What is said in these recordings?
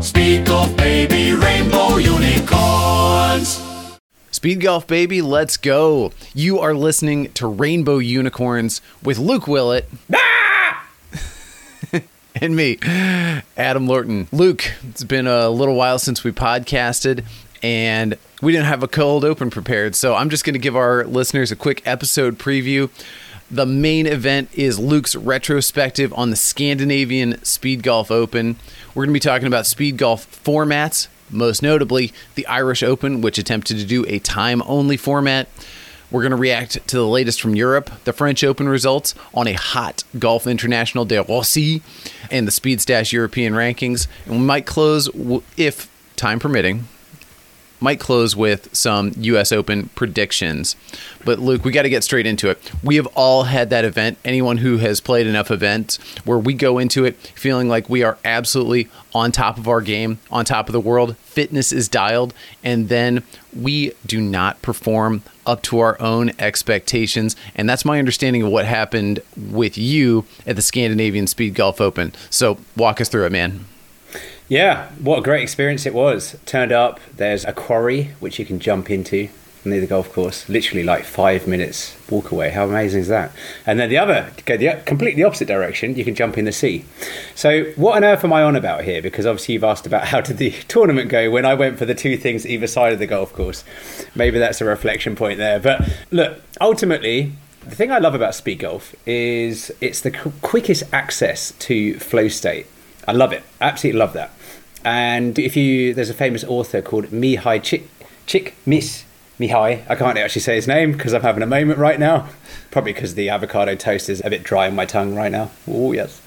Speed Golf Baby, Rainbow Unicorns. Speed Golf Baby, let's go. You are listening to Rainbow Unicorns with Luke Willett. And me, Adam Lorton. Luke, it's been a little while since we podcasted, and we didn't have a cold open prepared, so I'm just going to give our listeners a quick episode preview. The main event is Luke's retrospective on the Scandinavian Speed Golf Open. We're going to be talking about speed golf formats, most notably the Irish Open, which attempted to do a time-only format. We're going to react to the latest from Europe, the French Open results on a hot Golf International de Rossi, and the Speed Stash European rankings. And we might close, if time permitting, with some U.S. Open predictions. But Luke, we got to get straight into it. We have all had that event. Anyone who has played enough events where we go into it feeling like we are absolutely on top of our game, on top of the world, fitness is dialed, and then we do not perform up to our own expectations. And that's my understanding of what happened with you at the Scandinavian Speed Golf Open. So walk us through it, man. Yeah, what a great experience it was. Turned up, there's a quarry which you can jump into near the golf course, literally like 5 minutes walk away. How amazing is that? And then go the completely opposite direction, you can jump in the sea. So what on earth am I on about here? Because obviously you've asked about how did the tournament go when I went for the two things either side of the golf course. Maybe that's a reflection point there. But look, ultimately, the thing I love about speed golf is it's the quickest access to flow state. I love it. Absolutely love that. And there's a famous author called Mihai Csikszentmihalyi. I can't actually say his name because I'm having a moment right now. Probably because the avocado toast is a bit dry on my tongue right now. Oh, yes.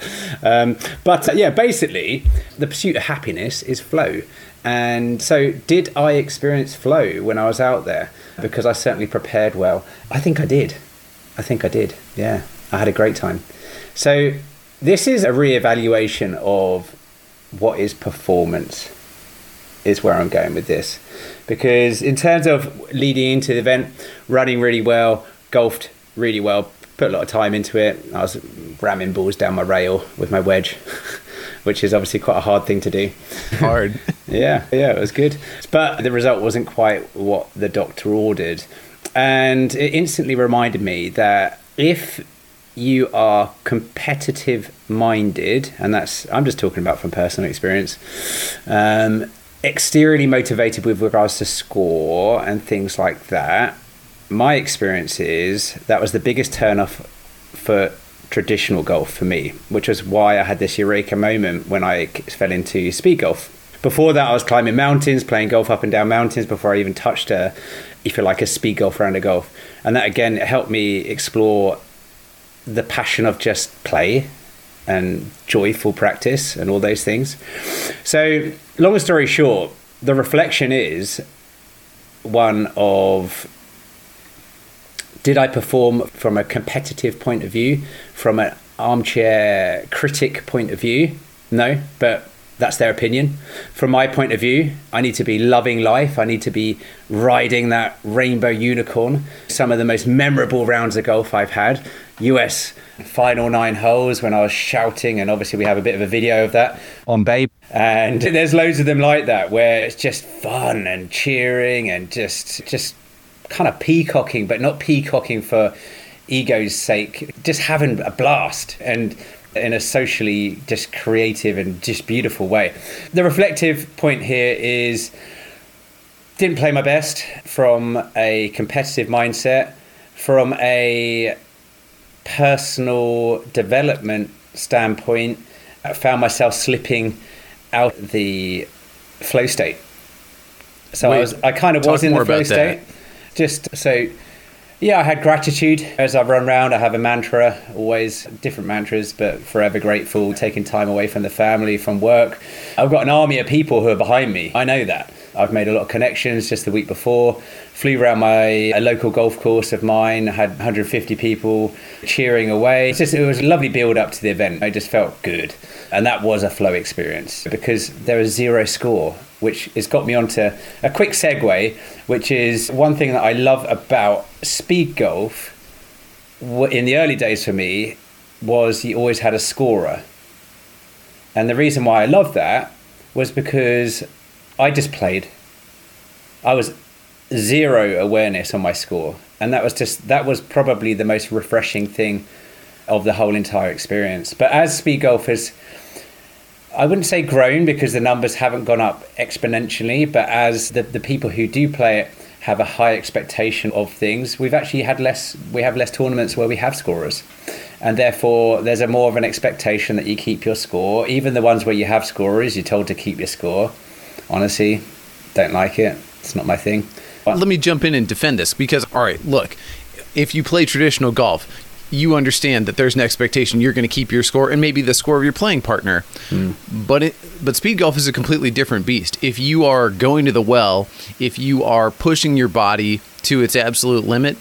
Basically, the pursuit of happiness is flow. And so did I experience flow when I was out there? Because I certainly prepared well. I think I did. Yeah, I had a great time. So this is a reevaluation of what is performance, is where I'm going with this. Because in terms of leading into the event, running really well, golfed really well, put a lot of time into it. I was ramming balls down my rail with my wedge, which is obviously quite a hard thing to do. Hard. Yeah, it was good. But the result wasn't quite what the doctor ordered. And it instantly reminded me that if you are competitive minded, and I'm just talking about from personal experience, exteriorly motivated with regards to score and things like that, my experience is that was the biggest turn off for traditional golf for me, which was why I had this eureka moment when I fell into speed golf. Before that, I was climbing mountains, playing golf up and down mountains before I even touched a speed golf round of golf. And that again helped me explore the passion of just play and joyful practice and all those things. So long story short, the reflection is one of, did I perform from a competitive point of view, from an armchair critic point of view? No, but that's their opinion. From my point of view, I need to be loving life. I need to be riding that rainbow unicorn. Some of the most memorable rounds of golf I've had. US final 9 holes when I was shouting, and obviously we have a bit of a video of that on Babe. And there's loads of them like that where it's just fun and cheering and just kind of peacocking, but not peacocking for ego's sake, just having a blast and in a socially just creative and just beautiful way. The reflective point here is didn't play my best from a competitive mindset, from a personal development standpoint. I found myself slipping out the flow state. So I kind of was in the flow state. Just so, yeah, I had gratitude as I run around. I have a mantra, always different mantras, but forever grateful, taking time away from the family, from work. I've got an army of people who are behind me. I know that. I've made a lot of connections just the week before. Flew around a local golf course of mine, had 150 people cheering away. It was a lovely build up to the event. I just felt good. And that was a flow experience because there was zero score, which has got me onto a quick segue, which is one thing that I love about speed golf in the early days for me was you always had a scorer. And the reason why I love that was because I just played. I was zero awareness on my score. And that was probably the most refreshing thing of the whole entire experience. But as speed golf has, I wouldn't say grown because the numbers haven't gone up exponentially, but as the people who do play it have a high expectation of things, we have less tournaments where we have scorers. And therefore, there's more of an expectation that you keep your score. Even the ones where you have scorers, you're told to keep your score. Honestly, don't like it. It's not my thing. Let me jump in and defend this because, all right, look, if you play traditional golf, you understand that there's an expectation you're going to keep your score and maybe the score of your playing partner. But speed golf is a completely different beast. If you are going to the well, if you are pushing your body to its absolute limit,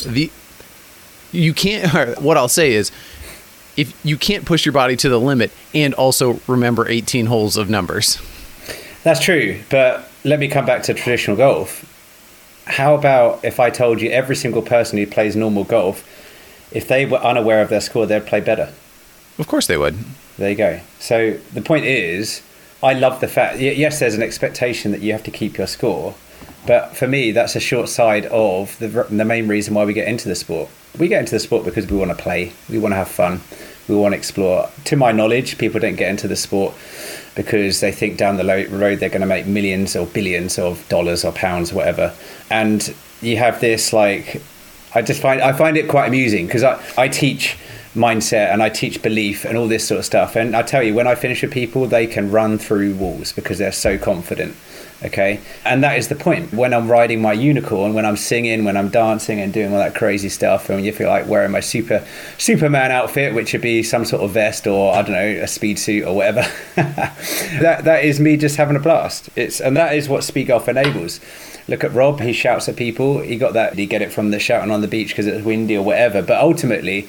you can't. What I'll say is, if you can't push your body to the limit and also remember 18 holes of numbers. That's true, but let me come back to traditional golf. How about if I told you every single person who plays normal golf, if they were unaware of their score, they'd play better? Of course they would. There you go. So the point is, I love the fact, yes, there's an expectation that you have to keep your score, but for me, that's a short side of the main reason why we get into the sport. We get into the sport because we want to play, we want to have fun, we want to explore. To my knowledge, people don't get into the sport because they think down the road they're going to make millions or billions of dollars or pounds, whatever. And you have this, like, I find it quite amusing because I teach mindset and I teach belief and all this sort of stuff. And I tell you, when I finish with people, they can run through walls because they're so confident. Okay. And that is the point. When I'm riding my unicorn, when I'm singing, when I'm dancing and doing all that crazy stuff, and you feel like wearing my Superman outfit, which would be some sort of vest or, I don't know, a speed suit or whatever, that is me just having a blast. And that is what speed golf enables. Look at Rob, he shouts at people. He got that, he get it from the shouting on the beach because it's windy or whatever. But ultimately,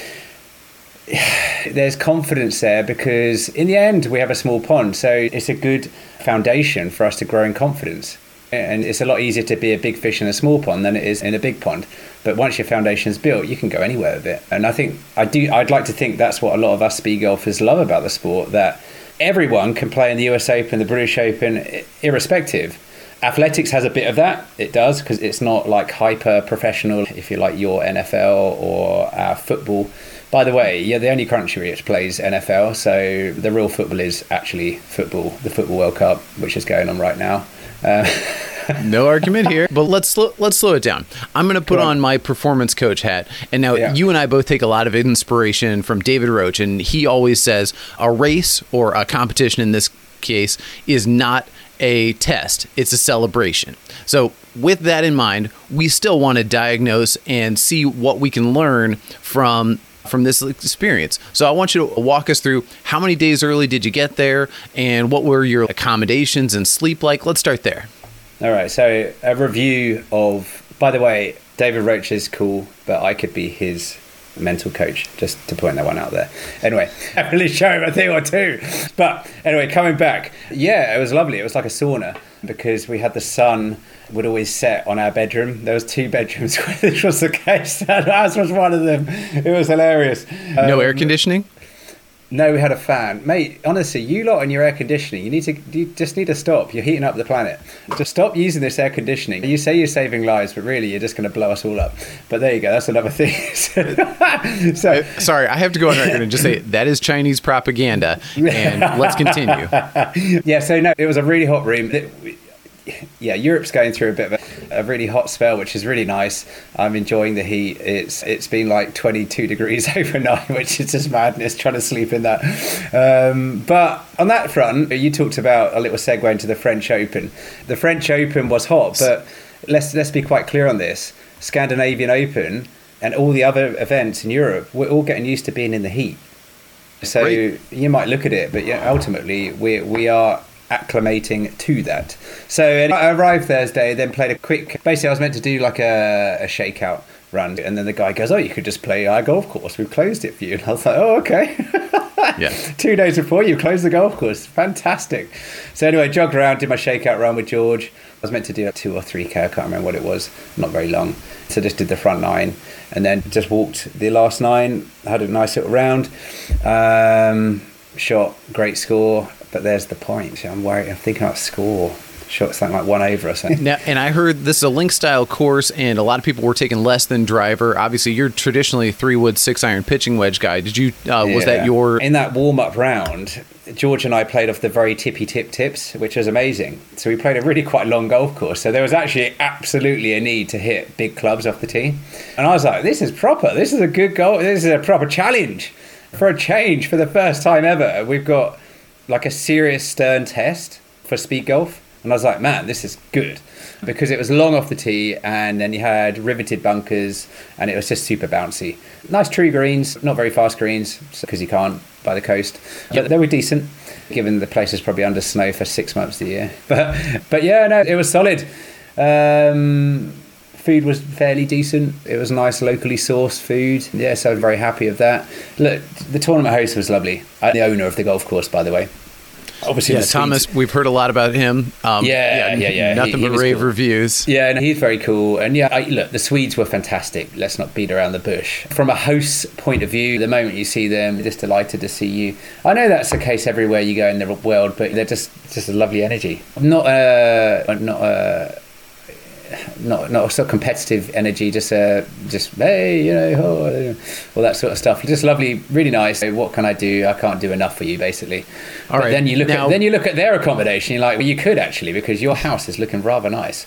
there's confidence there because in the end, we have a small pond. So it's a good foundation for us to grow in confidence. And it's a lot easier to be a big fish in a small pond than it is in a big pond. But once your foundation's built, you can go anywhere with it. And I think, I'd like to think that's what a lot of us speed golfers love about the sport, that everyone can play in the US Open, the British Open, irrespective. Athletics has a bit of that. It does, because it's not like hyper professional, if you like, your NFL or football. By the way, you're the only country which plays NFL, so the real football is actually football, the Football World Cup, which is going on right now. No argument here, but let's slow it down. I'm going to put on my performance coach hat. And now you and I both take a lot of inspiration from David Roach, and he always says a race or a competition in this case is not a test, it's a celebration. So with that in mind, we still want to diagnose and see what we can learn from this experience. So I want you to walk us through how many days early did you get there and what were your accommodations and sleep like? Let's start there. All right. So a review of, by the way, David Roach is cool, but I could be his mental coach, just to point that one out there. Anyway, I really show him a thing or two. But anyway, coming back, yeah, it was lovely. It was like a sauna because we had the sun would always set on our bedroom. There was 2 bedrooms where this was the case. Ours was one of them. It was hilarious. No air conditioning? No, we had a fan. Mate, honestly, you lot and your air conditioning, you just need to stop. You're heating up the planet. Just stop using this air conditioning. You say you're saving lives, but really you're just going to blow us all up. But there you go. That's another thing. So, sorry, I have to go on record and just say that is Chinese propaganda. And let's continue. Yeah, so no, it was a really hot room. Yeah, Europe's going through a bit of a really hot spell, which is really nice. I'm enjoying the heat. It's been like 22 degrees overnight, which is just madness trying to sleep in that. But on that front, you talked about a little segue into the French Open. The French Open was hot, but let's be quite clear on this. Scandinavian Open and all the other events in Europe, we're all getting used to being in the heat. So you might look at it, but yeah, ultimately we are acclimating to that. So I arrived Thursday, then played a quick, basically I was meant to do like a shakeout run, and then the guy goes, oh, you could just play our golf course, we've closed it for you. And I was like, oh, okay. Yeah. 2 days before you closed the golf course, fantastic. So anyway, jogged around, did my shakeout run with George. I was meant to do a 2 or 3k, I can't remember what it was, not very long. So just did the front 9 and then just walked the last 9, had a nice little round. Shot, great score, but there's the point. I'm worried. I'm thinking about score. Sure, something like 1 over or something. Now, and I heard this is a link style course, and a lot of people were taking less than driver. Obviously, you're traditionally a 3-wood 6-iron pitching wedge guy. Did you? Was that your? In that warm up round, George and I played off the very tippy tips, which was amazing. So we played a really quite long golf course. So there was actually absolutely a need to hit big clubs off the tee, and I was like, "This is proper. This is a good goal. This is a proper challenge for a change for the first time ever. We've got like a serious stern test for speed golf." And I was like, man, this is good, because it was long off the tee, and then you had riveted bunkers, and it was just super bouncy. Nice tree greens, not very fast greens, because you can't by the coast. But they were decent, given the place is probably under snow for 6 months a year. But yeah, no, it was solid. Food was fairly decent. It was nice, locally sourced food. Yeah, so I was very happy with that. Look, the tournament host was lovely. I'm the owner of the golf course, by the way. Obviously, yeah, Thomas, we've heard a lot about him. Yeah. Nothing but rave reviews. Yeah, and he's very cool. And yeah, look, the Swedes were fantastic. Let's not beat around the bush. From a host's point of view, the moment you see them, they're just delighted to see you. I know that's the case everywhere you go in the world, but they're just a lovely energy. Not sort of competitive energy, just hey, all that sort of stuff. Just lovely, really nice. What can I do? I can't do enough for you, basically. All right. Then you look at their accommodation. You're like, well, you could actually, because your house is looking rather nice.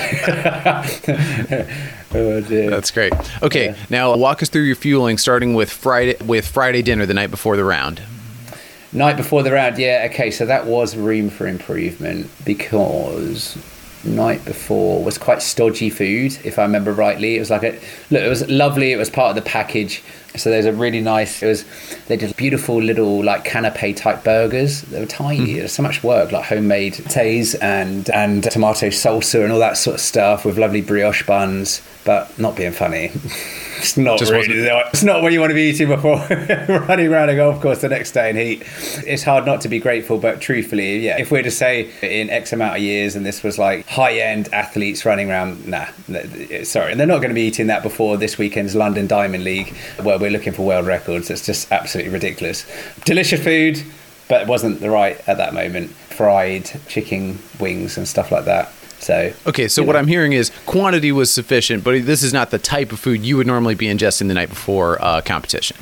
Oh dear. That's great. Okay, Now walk us through your fueling, starting with Friday dinner the night before the round. Night before the round, yeah. Okay, so that was room for improvement, because night before was quite stodgy food, if I remember rightly. It was like it was lovely. It was part of the package. So there's a really nice. They did beautiful little like canapé type burgers. They were tiny. There's so much work, like homemade tays and tomato salsa and all that sort of stuff with lovely brioche buns. But not being funny. It's not it's not what you want to be eating before running around a golf course the next day in heat. It's hard not to be grateful, but truthfully, yeah, if we're to say in X amount of years and this was like high-end athletes running around, sorry. And they're not going to be eating that before this weekend's London Diamond League, where we're looking for world records. It's just absolutely ridiculous. Delicious food, but it wasn't the right at that moment. Fried chicken wings and stuff like that. So what I'm hearing is quantity was sufficient, but this is not the type of food you would normally be ingesting the night before competition.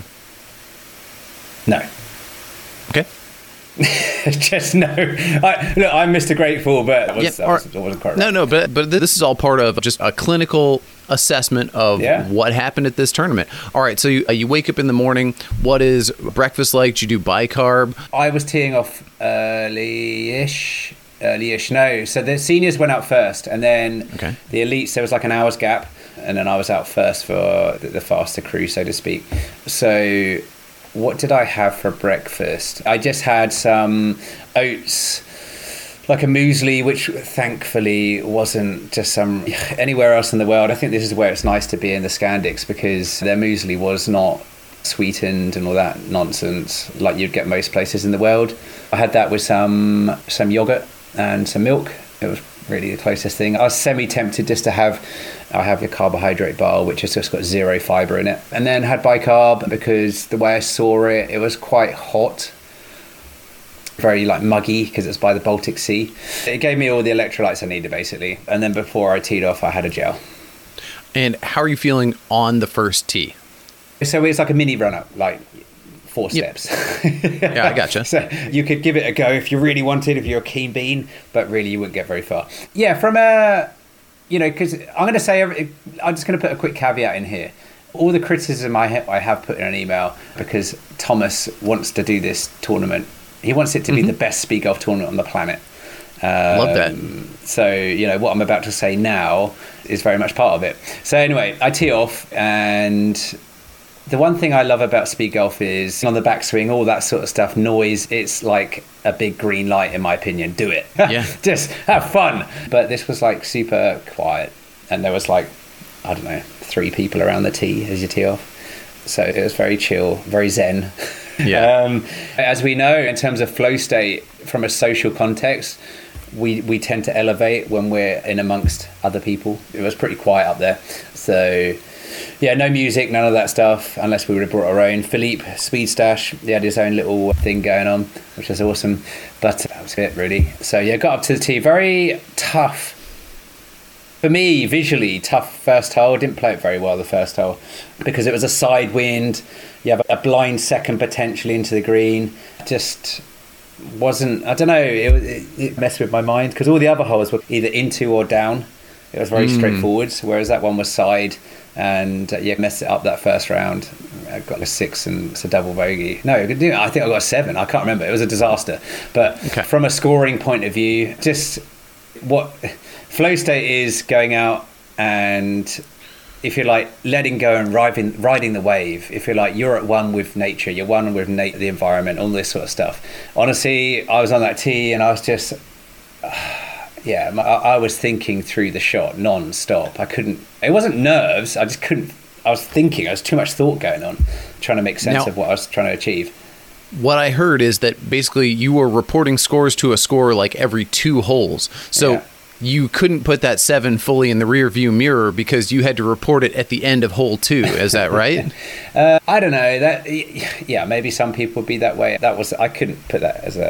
No. Okay. Just no. I'm Mr. Grateful, but I wasn't quite right. No, but this is all part of just a clinical assessment of what happened at this tournament. All right, so you wake up in the morning. What is breakfast like? Do you do bicarb? I was teeing off early-ish. No, so the seniors went out first, and then the elites, there was like an hour's gap, and then I was out first for the faster crew, so to speak. So what did I have for breakfast? I just had some oats, like a muesli, which thankfully wasn't just some anywhere else in the world. I think this is where it's nice to be in the Scandics, because their muesli was not sweetened and all that nonsense like you'd get most places in the world. I had that with some yogurt and some milk. It was really the closest thing. I was semi-tempted just to have the carbohydrate bar, which has just got 0 fibre in it. And then had bicarb, because the way I saw it, it was quite hot. Very like muggy, because it's by the Baltic Sea. It gave me all the electrolytes I needed, basically. And then before I teed off, I had a gel. And how are you feeling on the first tee? So it's like a mini run-up, like 4 steps. Yeah, I gotcha. So you could give it a go if you really wanted, if you're a keen bean, but really you wouldn't get very far. Yeah, from because I'm going to say, I'm just going to put a quick caveat in here. All the criticism I have put in an email, because Thomas wants to do this tournament. He wants it to be the best speed golf tournament on the planet. Love that. So, what I'm about to say now is very much part of it. So anyway, I tee off, and the one thing I love about speed golf is on the backswing, all that sort of stuff, noise, it's like a big green light, in my opinion. Do it. Yeah. Just have fun. But this was like super quiet, and there was like, I don't know, 3 people around the tee as you tee off. So it was very chill, very zen. Yeah. As we know, in terms of flow state, from a social context, we tend to elevate when we're in amongst other people. It was pretty quiet up there. So Yeah, no music, none of that stuff, unless we would have brought our own. Philippe Speed Stash, he had his own little thing going on, which was awesome. But that was it, really. So yeah, got up to the tee. Very tough. For me, visually, tough first hole. Didn't play it very well, the first hole, because it was a side wind. You have a blind second potentially into the green. Just wasn't, I don't know, it messed with my mind, because all the other holes were either into or down. It was very straightforward, whereas that one was side, and messed it up that first round. I got a 6 and it's a double bogey. No, I think I got a 7. I can't remember. It was a disaster. But from a scoring point of view, just what flow state is going out and, if you're like letting go and riding the wave, if you're like you're at one with nature, you're one with the environment, all this sort of stuff. Honestly, I was on that tee and I was just... I was thinking through the shot non-stop. It wasn't nerves, I just couldn't, I was thinking, there was too much thought going on, trying to make sense of what I was trying to achieve. What I heard is that basically you were reporting scores to a scorer like every 2 holes. So you couldn't put that 7 fully in the rear view mirror because you had to report it at the end of hole 2. Is that right? I don't know. Maybe some people would be that way. I couldn't put that as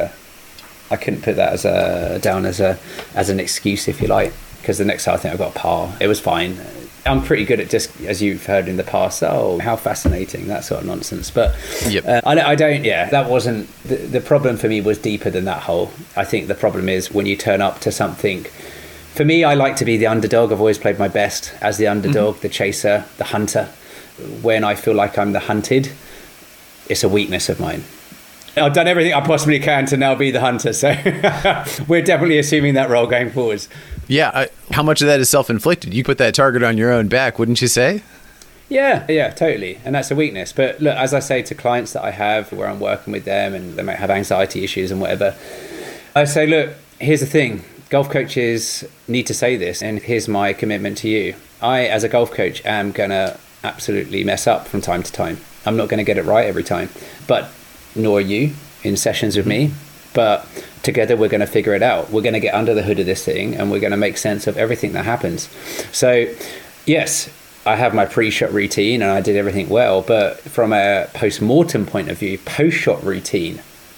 an excuse, if you like, because the next time I think I got a par. It was fine. I'm pretty good at just, as you've heard in the past, how fascinating, that sort of nonsense. But I don't, that wasn't, the problem for me was deeper than that hole. I think the problem is when you turn up to something, for me, I like to be the underdog. I've always played my best as the underdog, the chaser, the hunter. When I feel like I'm the hunted, it's a weakness of mine. I've done everything I possibly can to now be the hunter, so we're definitely assuming that role going forwards. Yeah, how much of that is self-inflicted? You put that target on your own back, wouldn't you say? Yeah, totally, and that's a weakness. But look, as I say to clients that I have where I'm working with them and they might have anxiety issues and whatever, I say, look, here's the thing. Golf coaches need to say this, and here's my commitment to you. I, as a golf coach, am going to absolutely mess up from time to time. I'm not going to get it right every time, but nor are you in sessions with me, but together we're going to figure it out. We're going to get under the hood of this thing and we're going to make sense of everything that happens. So yes, I have my pre-shot routine and I did everything well, but from a post-mortem point of view, post-shot routine,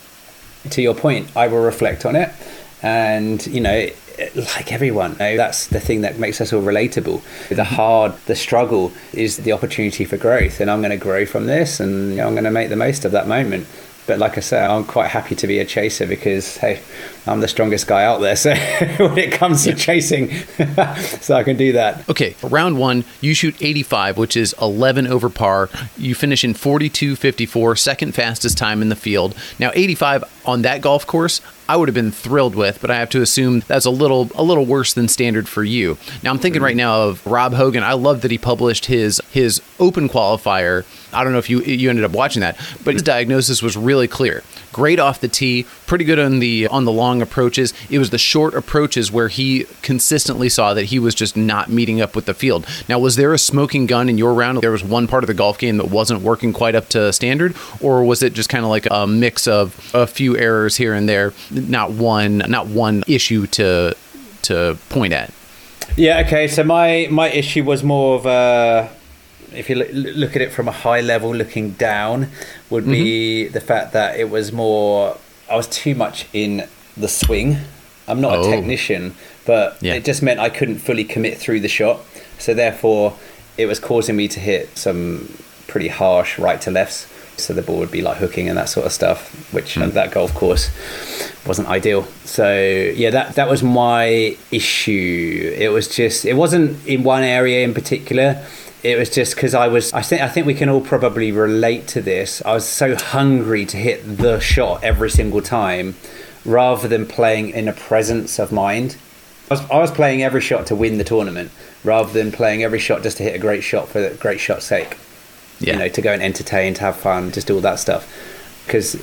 to your point, I will reflect on it, and like everyone, that's the thing that makes us all relatable. The struggle is the opportunity for growth, and I'm going to grow from this, and I'm going to make the most of that moment. But like I said, I'm quite happy to be a chaser because, hey, I'm the strongest guy out there. So when it comes to chasing, so I can do that. Okay, round 1, you shoot 85, which is 11 over par. You finish in 42.54, second fastest time in the field. Now, 85 on that golf course, I would have been thrilled with, but I have to assume that's a little worse than standard for you. Now, I'm thinking right now of Rob Hogan. I love that he published his open qualifier. I don't know if you ended up watching that, but his diagnosis was really clear. Great off the tee, pretty good on the long approaches. It was the short approaches where he consistently saw that he was just not meeting up with the field. Now, was there a smoking gun in your round? There was one part of the golf game that wasn't working quite up to standard, or was it just kind of like a mix of a few errors here and there, not one issue to point at? Yeah, okay. So my issue was more of a, if you look at it from a high level looking down, would be the fact that it was more, I was too much in the swing. I'm not a technician, but it just meant I couldn't fully commit through the shot. So therefore, it was causing me to hit some pretty harsh right to lefts. So the ball would be like hooking and that sort of stuff, which on that golf course wasn't ideal. So yeah, that was my issue. It was just, it wasn't in one area in particular. It was just because I think we can all probably relate to this. I was so hungry to hit the shot every single time, rather than playing in a presence of mind. I was playing every shot to win the tournament, rather than playing every shot just to hit a great shot for the great shot's sake. Yeah. To go and entertain, to have fun, just do all that stuff. Because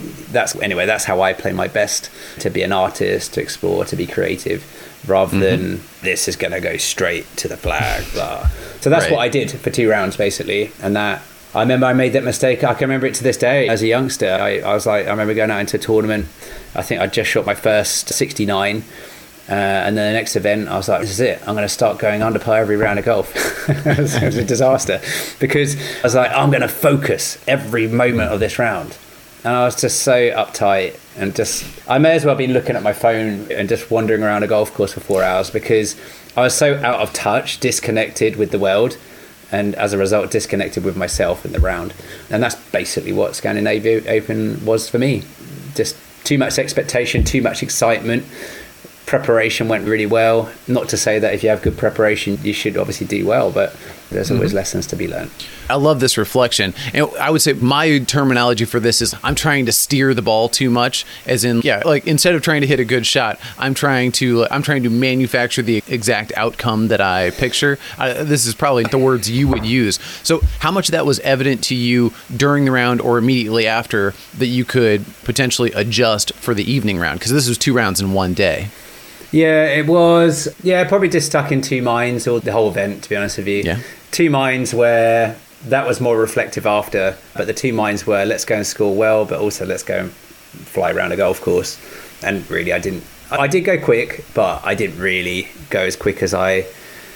that's how I play my best, to be an artist, to explore, to be creative, rather than this is going to go straight to the flag. Blah. So that's what I did for 2 rounds, basically. And that, I remember I made that mistake. I can remember it to this day. As a youngster, I was like, I remember going out into a tournament. I think I just shot my first 69. And then the next event, I was like, this is it. I'm going to start going under par every round of golf. It was a disaster because I was like, I'm going to focus every moment of this round. And I was just so uptight and I may as well be looking at my phone and just wandering around a golf course for 4 hours because I was so out of touch, disconnected with the world. And as a result, disconnected with myself in the round. And that's basically what Scandinavia Open was for me. Just too much expectation, too much excitement. Preparation went really well. Not to say that if you have good preparation, you should obviously do well, but there's always lessons to be learned. I love this reflection. And I would say my terminology for this is I'm trying to steer the ball too much, as in, like instead of trying to hit a good shot, I'm trying to manufacture the exact outcome that I picture. This is probably the words you would use. So how much of that was evident to you during the round or immediately after that you could potentially adjust for the evening round? Because this was 2 rounds in one day. Yeah, it was. Yeah, probably just stuck in two minds, or the whole event, to be honest with you. Yeah. Two minds where that was more reflective after, but the two minds were let's go and score well, but also let's go and fly around a golf course. And really, I did go quick, but I didn't really go as quick as I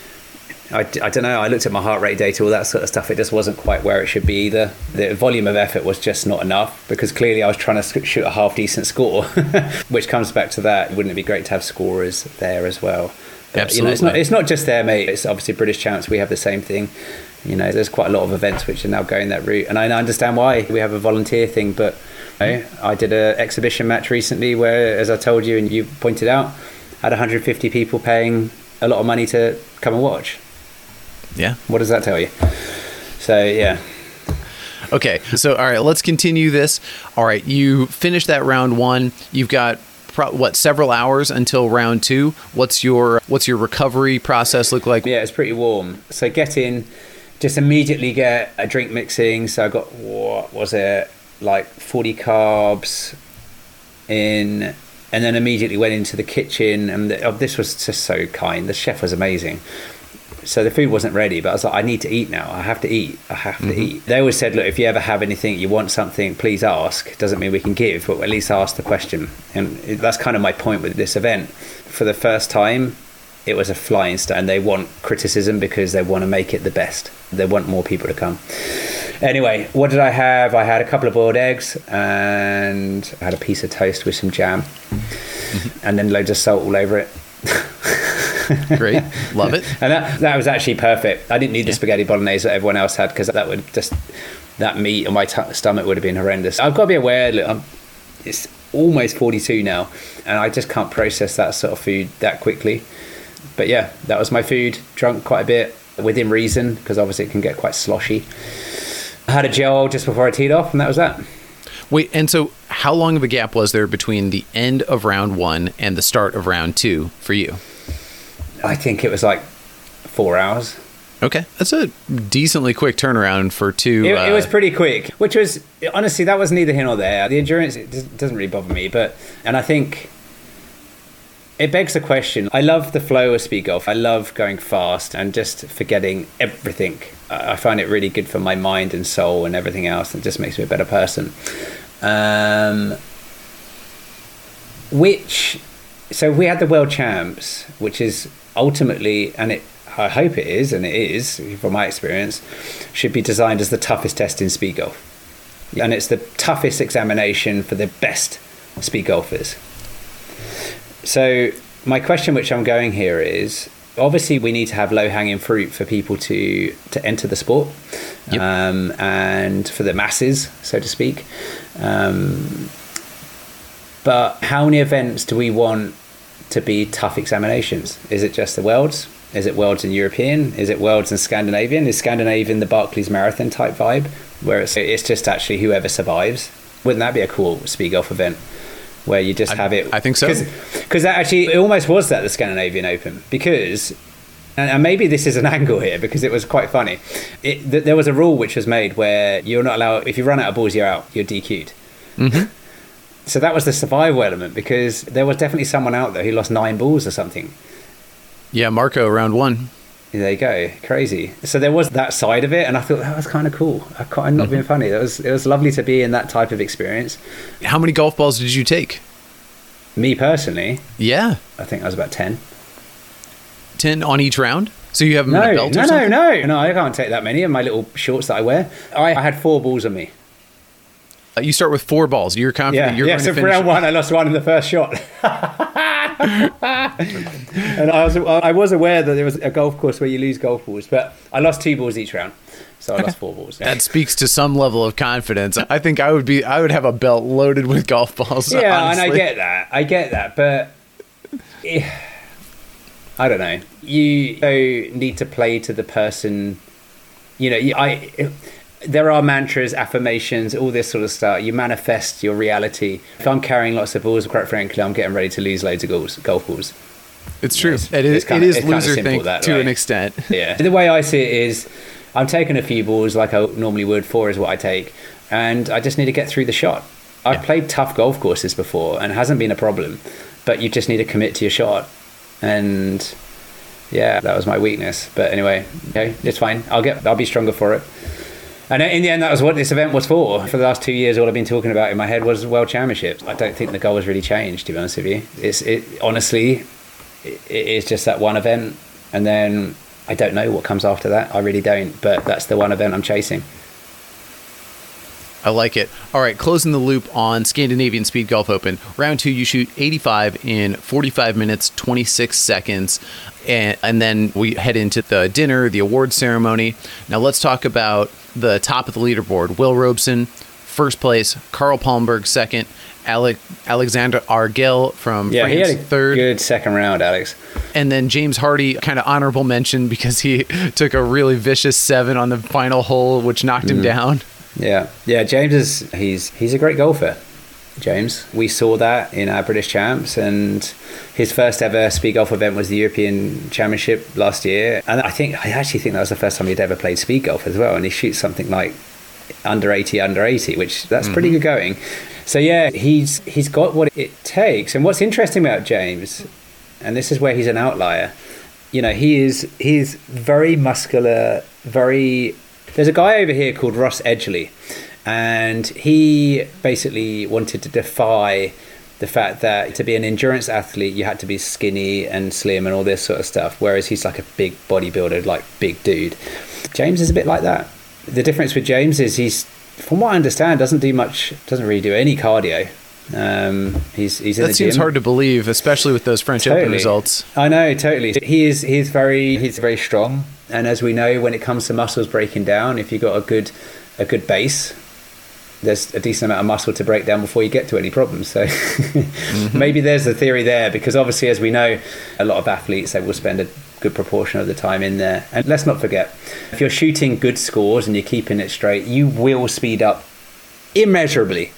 don't know. I looked at my heart rate data, all that sort of stuff. It just wasn't quite where it should be either. The volume of effort was just not enough because clearly I was trying to shoot a half decent score, which comes back to that. Wouldn't it be great to have scorers there as well? But, Absolutely. It's not just there, mate. It's obviously British Champs. We have the same thing. There's quite a lot of events which are now going that route, and I understand why. We have a volunteer thing, but I did an exhibition match recently where, as I told you and you pointed out, I had 150 people paying a lot of money to come and watch. Yeah. What does that tell you? So, yeah. Okay. So, all right, let's continue this. All right. You finished that round 1. You've got several hours until round 2. What's your recovery process look like? Yeah, it's pretty warm. So get in, just immediately get a drink mixing. So I got, what was it, like 40 carbs in, and then immediately went into the kitchen. And this was just so kind. The chef was amazing. So the food wasn't ready, but I was like, I need to eat now. I have to eat. Eat. They always said, look, if you ever have anything, you want something, please ask. Doesn't mean we can give, but at least ask the question. And that's kind of my point with this event. For the first time, it was a flying start, and they want criticism because they want to make it the best. They want more people to come. Anyway, what did I have? I had a couple of boiled eggs and I had a piece of toast with some jam and then loads of salt all over it. Great. Love it. And that was actually perfect. I didn't need the spaghetti bolognese that everyone else had because that would just, that meat on my stomach would have been horrendous. I've got to be aware, look, it's almost 42 now and I just can't process that sort of food that quickly. But yeah, that was my food. Drunk quite a bit within reason because obviously it can get quite sloshy. I had a gel just before I teed off and that was that. Wait, and so how long of a gap was there between the end of round 1 and the start of round 2 for you? I think it was like 4 hours. Okay. That's a decently quick turnaround for 2. It was pretty quick, which was, honestly, that was neither here nor there. The endurance, it doesn't really bother me, and I think it begs the question. I love the flow of speed golf. I love going fast and just forgetting everything. I find it really good for my mind and soul and everything else. It just makes me a better person. So we had the World Champs, which is ultimately, and I hope it is, and it is, from my experience, should be designed as the toughest test in speed golf. And it's the toughest examination for the best speed golfers. So my question, which I'm going here, is obviously we need to have low-hanging fruit for people to enter the sport. Yep. And for the masses, so to speak. But how many events do we want to be tough examinations? Is it just the Worlds? Is it Worlds and European? Is it Worlds and Scandinavian? Is Scandinavian the Barclays Marathon type vibe, where it's just actually whoever survives? Wouldn't that be a cool speed golf event where you just have it? I think so. Because actually, it almost was that, the Scandinavian Open, because, and maybe this is an angle here because it was quite funny. There was a rule which was made where you're not allowed, if you run out of balls, you're out, you're DQ'd. Mm-hmm. So that was the survival element, because there was definitely someone out there who lost 9 balls or something. Yeah, Marco, round 1. There you go, crazy. So there was that side of it, and I thought that was kind of cool. I'm not being funny. It was lovely to be in that type of experience. How many golf balls did you take? Me personally, Yeah. I think I was about 10. 10 on each round? So you have them in a No, belt or no, no, something? no. I can't take that many in my little shorts that I wear. I had 4 balls on me. You start with 4 balls. You're confident you're going so to for finish. round 1, I lost 1 in the first shot. And I was aware that there was a golf course where you lose golf balls, but I lost 2 balls each round. So I lost 4 balls. That speaks to some level of confidence. I think I would have a belt loaded with golf balls. Yeah, honestly. and I get that, but I don't know. You need to play to the person. You know, there are mantras, affirmations, all this sort of stuff. You manifest your reality. If I'm carrying lots of balls, quite frankly, I'm getting ready to lose loads of golf balls. It's true. It's It is kinda loser simple thing that to way. an extent. Yeah. The way I see it is, I'm taking a few balls like I normally would. 4 is what I take, and I just need to get through the shot. I've played tough golf courses before, and it hasn't been a problem. But you just need to commit to your shot, and yeah, that was my weakness. But anyway, okay, it's fine. I'll be stronger for it. And in the end, that was what this event was for. For the last 2 years, all I've been talking about in my head was World Championships. I don't think the goal has really changed, to be honest with you. Honestly, it is just that one event, and then I don't know what comes after that. I really don't, but that's the one event I'm chasing. I like it. All right, closing the loop on Scandinavian Speed Golf Open. Round 2, you shoot 85 in 45 minutes, 26 seconds. And then we head into the dinner, the award ceremony. Now let's talk about the top of the leaderboard. Will Robeson, first place. Carl Palmberg, second. Alexander Argel from France, he had a third. good second round, Alex. And then James Hardy, kind of honorable mention because he took a really vicious 7 on the final hole, which knocked him down. Yeah, James he's a great golfer. James, we saw that in our British Champs, and his first ever speed golf event was the European Championship last year. And I actually think that was the first time he'd ever played speed golf as well. And he shoots something like under 80, which that's pretty good going. So yeah, he's got what it takes. And what's interesting about James, and this is where he's an outlier, you know, he's very muscular, There's a guy over here called Ross Edgley, and he basically wanted to defy the fact that to be an endurance athlete, you had to be skinny and slim and all this sort of stuff, whereas he's like a big bodybuilder, like big dude. James is a bit like that. The difference with James is he's, from what I understand, doesn't really do any cardio. He's in the gym. That seems hard to believe, especially with those French Open results. I know, totally. He's very strong, and as we know, when it comes to muscles breaking down, if you've got a good base, there's a decent amount of muscle to break down before you get to any problems. So maybe there's the theory there, because obviously, as we know, a lot of athletes, they will spend a good proportion of the time in there. And let's not forget, if you're shooting good scores and you're keeping it straight, you will speed up immeasurably.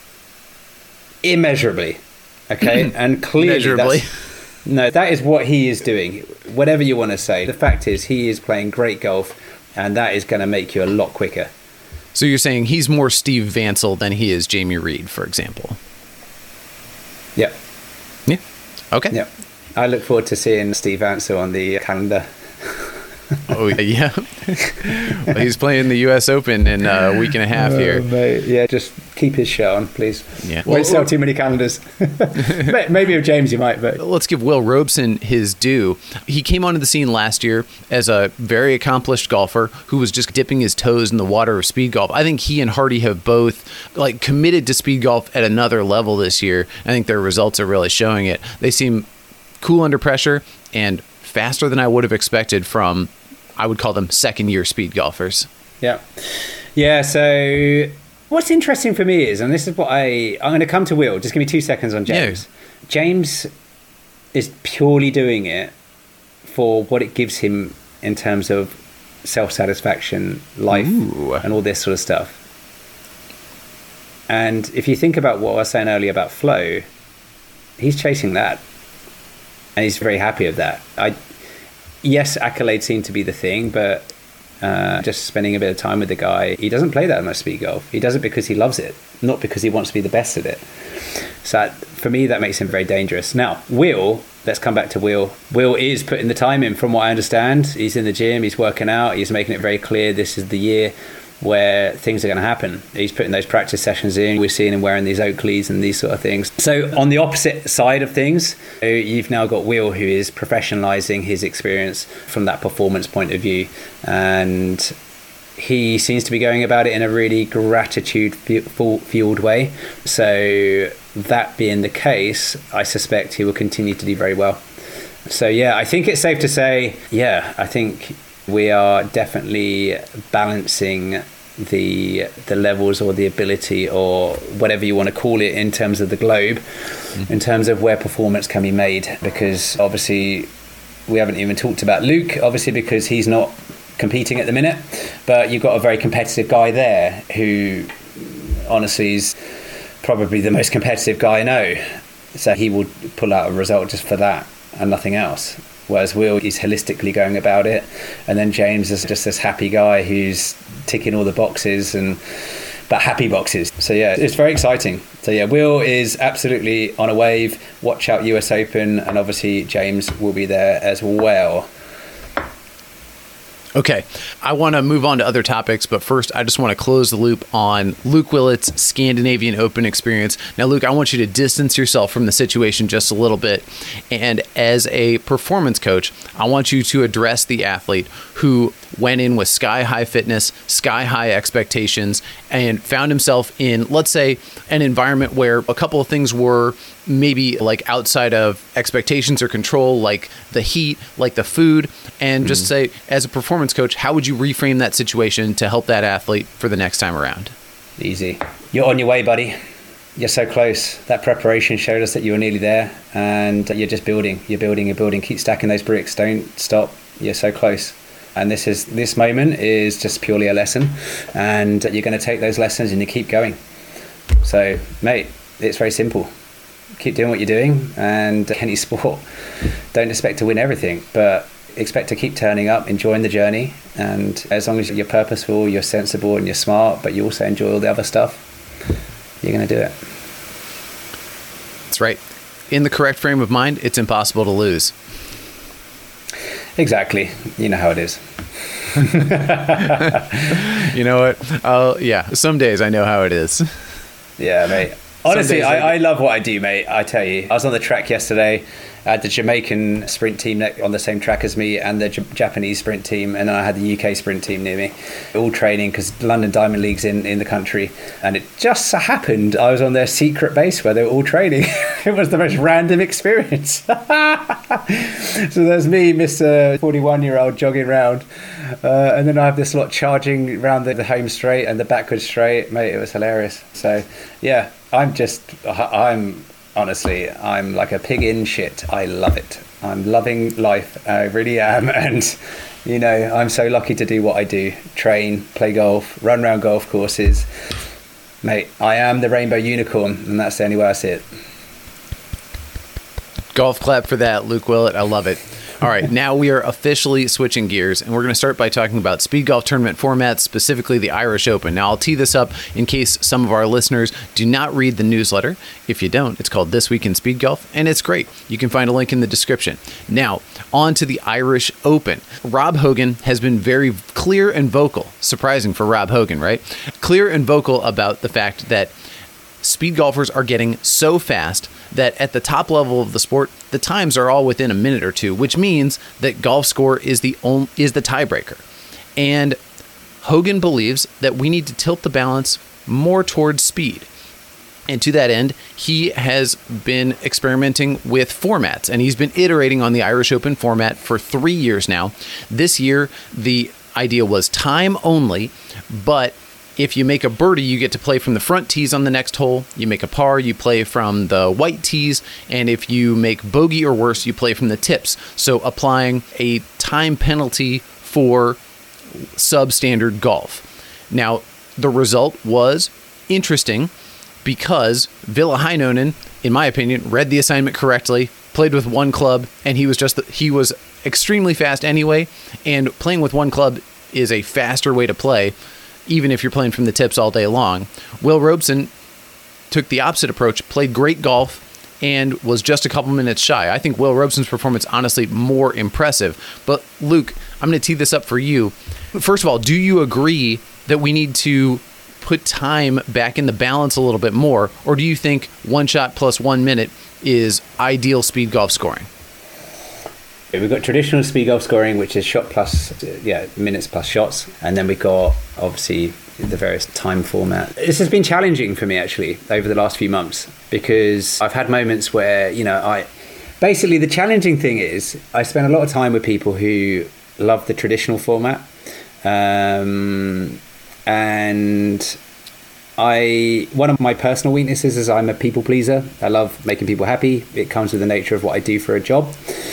Okay. And clearly that is what he is doing, whatever you want to say. The fact is, he is playing great golf, and that is going to make you a lot quicker. So you're saying he's more Steve Vansel than he is Jamie Reed, for example? Yeah. Okay. Yeah. I look forward to seeing Steve Vansel on the calendar. Oh, yeah. Well, he's playing the U.S. Open in a week and a half here. Mate, yeah, just keep his shirt on, please. Yeah. Won't sell too many calendars. Maybe with James you might, but... Let's give Will Robeson his due. He came onto the scene last year as a very accomplished golfer who was just dipping his toes in the water of speed golf. I think he and Hardy have both committed to speed golf at another level this year. I think their results are really showing it. They seem cool under pressure and faster than I would have expected from, I would call them second-year speed golfers. Yeah. So what's interesting for me is, and this is what I'm going to come to Will. Just give me 2 seconds on James. Yeah. James is purely doing it for what it gives him in terms of self-satisfaction, life, and all this sort of stuff. And if you think about what I was saying earlier about flow, he's chasing that. And he's very happy with that. Yes, accolades seem to be the thing, but just spending a bit of time with the guy, he doesn't play that much speed golf. He does it because he loves it, not because he wants to be the best at it. So for me, that makes him very dangerous. Now, Will, let's come back to Will. Will is putting the time in, from what I understand. He's in the gym, he's working out, he's making it very clear this is the year. where things are going to happen. He's putting those practice sessions in. We're seeing him wearing these Oakleys and these sort of things. So on the opposite side of things, you've now got Will, who is professionalizing his experience from that performance point of view. And he seems to be going about it in a really gratitude-fueled way. So that being the case, I suspect he will continue to do very well. So yeah, I think it's safe to say, I think we are definitely balancing the levels or the ability or whatever you want to call it in terms of the globe, in terms of where performance can be made. Because obviously we haven't even talked about Luke, obviously, because he's not competing at the minute, but you've got a very competitive guy there who honestly is probably the most competitive guy I know. So he would pull out a result just for that and nothing else. Whereas Will is holistically going about it. And then James is just this happy guy who's ticking all the boxes, but happy boxes. So yeah, it's very exciting. So yeah, Will is absolutely on a wave. Watch out US Open, and obviously James will be there as well. Okay, I want to move on to other topics, but first I just want to close the loop on Luke Willett's Scandinavian Open experience. Now, Luke, I want you to distance yourself from the situation just a little bit, and as a performance coach, I want you to address the athlete who went in with sky-high fitness, sky-high expectations, and found himself in, let's say, an environment where a couple of things were maybe like outside of expectations or control, like the heat, like the food, and just say, as a performance coach, how would you reframe that situation to help that athlete for the next time around? Easy. You're on your way, buddy. You're so close. That preparation showed us that you were nearly there, and you're just building. You're building. Keep stacking those bricks. Don't stop. You're so close. And this moment is just purely a lesson, and you're going to take those lessons and you keep going. So, mate, it's very simple. Keep doing what you're doing, and any sport, don't expect to win everything, but expect to keep turning up, enjoying the journey. And as long as you're purposeful, you're sensible, and you're smart, but you also enjoy all the other stuff, you're going to do it. That's right. In the correct frame of mind, it's impossible to lose. Exactly. You know how it is. You know what? Yeah, some days I know how it is. Yeah, mate. Honestly, I love what I do, mate. I tell you, I was on the track yesterday. I had the Jamaican sprint team on the same track as me, and the Japanese sprint team, and then I had the UK sprint team near me, all training because London Diamond League's in the country. And it just so happened I was on their secret base where they were all training. It was the most random experience. So there's me, Mr. 41-year-old, jogging around, and then I have this lot charging around the home straight and the backward straight. Mate, it was hilarious. So yeah, honestly, I'm like a pig in shit. I love it. I'm loving life. I really am. And, you know, I'm so lucky to do what I do. Train, play golf, run around golf courses. Mate, I am the rainbow unicorn, and that's the only way I see it. Golf clap for that, Luke Willett. I love it. All right, now we are officially switching gears, and we're going to start by talking about speed golf tournament formats, specifically the Irish Open. Now, I'll tee this up in case some of our listeners do not read the newsletter. If you don't, it's called This Week in Speed Golf, and it's great. You can find a link in the description. Now, on to the Irish Open. Rob Hogan has been very clear and vocal, surprising for Rob Hogan, right? Clear and vocal about the fact that speed golfers are getting so fast that at the top level of the sport, the times are all within a minute or two, which means that golf score is the tiebreaker. And Hogan believes that we need to tilt the balance more towards speed. And to that end, he has been experimenting with formats, and he's been iterating on the Irish Open format for 3 years now. This year, the idea was time only, but if you make a birdie, you get to play from the front tees on the next hole. You make a par, you play from the white tees. And if you make bogey or worse, you play from the tips. So applying a time penalty for substandard golf. Now, the result was interesting because Ville Heinonen, in my opinion, read the assignment correctly, played with one club, and he was extremely fast anyway. And playing with one club is a faster way to play, even if you're playing from the tips all day long. Will Robson took the opposite approach, played great golf, and was just a couple minutes shy. I think Will Robson's performance, honestly, more impressive. But Luke, I'm going to tee this up for you. First of all, do you agree that we need to put time back in the balance a little bit more, or do you think one shot plus 1 minute is ideal speed golf scoring? We've got traditional speed golf scoring, which is shot plus, minutes plus shots. And then we've got, obviously, the various time format. This has been challenging for me, actually, over the last few months, because I've had moments where, basically the challenging thing is I spend a lot of time with people who love the traditional format. And one of my personal weaknesses is I'm a people pleaser. I love making people happy. It comes with the nature of what I do for a job.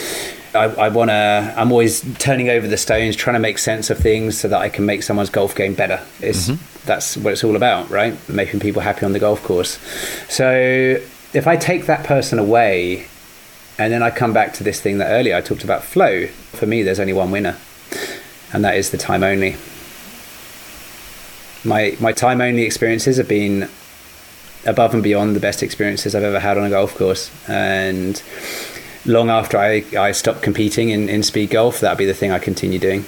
I'm always turning over the stones, trying to make sense of things so that I can make someone's golf game better. That's what it's all about, right? Making people happy on the golf course. So if I take that person away and then I come back to this thing that earlier I talked about, flow, for me, there's only one winner, and that is the time only. My time only experiences have been above and beyond the best experiences I've ever had on a golf course. And long after I stopped competing in speed golf, that'll be the thing I continue doing,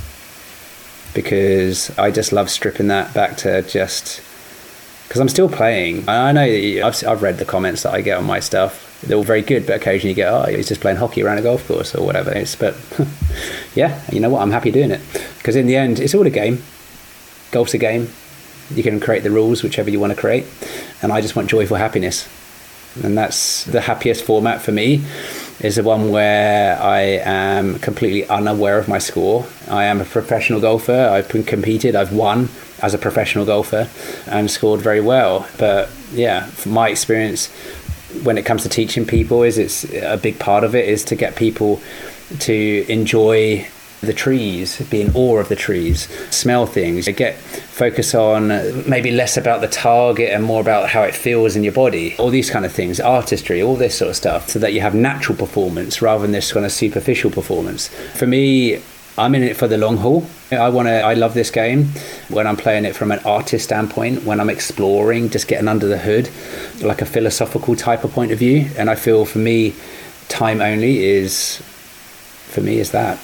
because I just love stripping that back to just because I'm still playing. I know that I've read the comments that I get on my stuff. They're all very good, but occasionally you get, he's just playing hockey around a golf course or whatever. But yeah, you know what? I'm happy doing it, because in the end, it's all a game. Golf's a game. You can create the rules, whichever you want to create. And I just want joyful happiness. And that's the happiest format for me, is the one where I am completely unaware of my score. I am a professional golfer. I've competed. I've won as a professional golfer and scored very well. But yeah, from my experience, when it comes to teaching people, it's a big part of it is to get people to enjoy the trees, be in awe of the trees, smell things, focus on maybe less about the target and more about how it feels in your body, all these kind of things, artistry, all this sort of stuff, so that you have natural performance rather than this kind of superficial performance. For me, I'm in it for the long haul. I love this game when I'm playing it from an artist standpoint, when I'm exploring, just getting under the hood, like a philosophical type of point of view. And I feel for me, time only is that.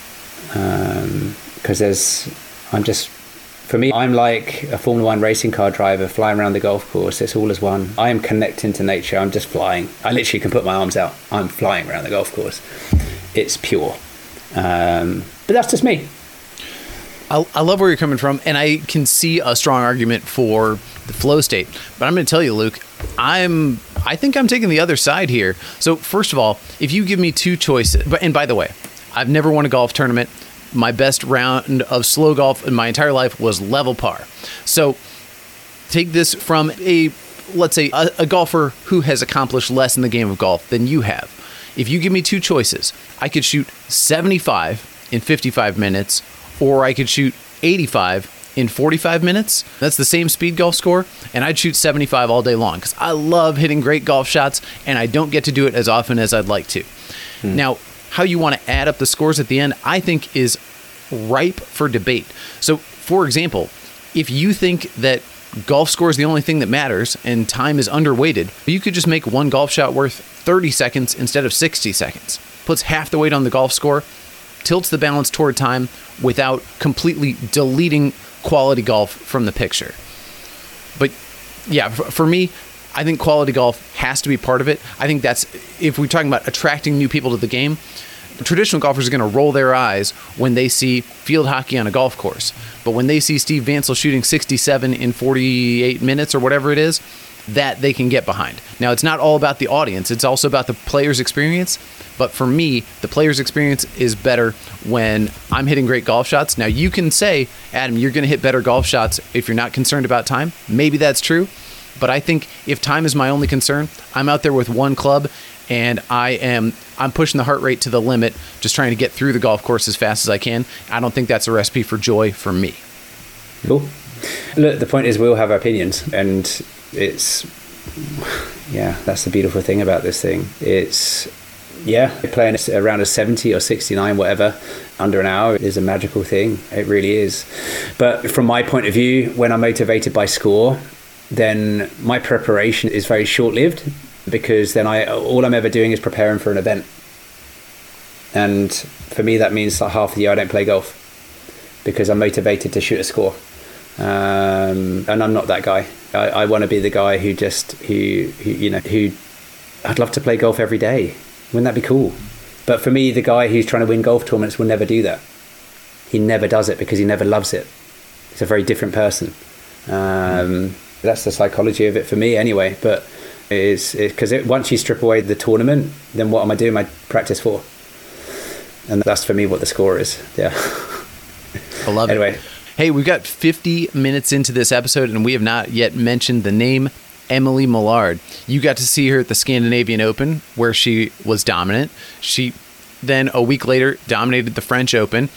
Because I'm like a Formula One racing car driver flying around the golf course. It's all as one. I am connecting to nature. I'm just flying. I literally can put my arms out. I'm flying around the golf course. It's pure. But that's just me. I love where you're coming from, and I can see a strong argument for the flow state. But I'm going to tell you, Luke, I think I'm taking the other side here. So first of all, if you give me two choices, and by the way, I've never won a golf tournament. My best round of slow golf in my entire life was level par. So take this from let's say a golfer who has accomplished less in the game of golf than you have. If you give me two choices, I could shoot 75 in 55 minutes, or I could shoot 85 in 45 minutes. That's the same speed golf score, and I'd shoot 75 all day long, because I love hitting great golf shots, and I don't get to do it as often as I'd like to. Now, how you want to add up the scores at the end, I think, is ripe for debate. So, for example, if you think that golf score is the only thing that matters and time is underweighted, you could just make one golf shot worth 30 seconds instead of 60 seconds. Puts half the weight on the golf score, tilts the balance toward time without completely deleting quality golf from the picture. But yeah, for me, I think quality golf has to be part of it. I think that's, if we're talking about attracting new people to the game, traditional golfers are going to roll their eyes when they see field hockey on a golf course. But when they see Steve Vancil shooting 67 in 48 minutes or whatever it is, that they can get behind. Now, it's not all about the audience. It's also about the player's experience. But for me, the player's experience is better when I'm hitting great golf shots. Now, you can say, Adam, you're going to hit better golf shots if you're not concerned about time. Maybe that's true. But I think if time is my only concern, I'm out there with one club and I'm pushing the heart rate to the limit, just trying to get through the golf course as fast as I can. I don't think that's a recipe for joy for me. Cool. Look, the point is we all have opinions, and that's the beautiful thing about this thing. It's, playing around a 70 or 69, whatever, under an hour is a magical thing. It really is. But from my point of view, when I'm motivated by score, then my preparation is very short-lived. because then all I'm ever doing is preparing for an event. And for me, that means like half the year I don't play golf because I'm motivated to shoot a score. And I'm not that guy. I want to be the guy who I'd love to play golf every day. Wouldn't that be cool? But for me, the guy who's trying to win golf tournaments will never do that. He never does it because he never loves it. He's a very different person. That's the psychology of it for me anyway. But it's because once you strip away the tournament, then what am I doing my practice for? And that's for me what the score is. Yeah. I love anyway. it. Hey, we've got 50 minutes into this episode, and we have not yet mentioned the name Emily Millard. You got to see her at the Scandinavian Open, where she was dominant. She then, a week later, dominated the French Open.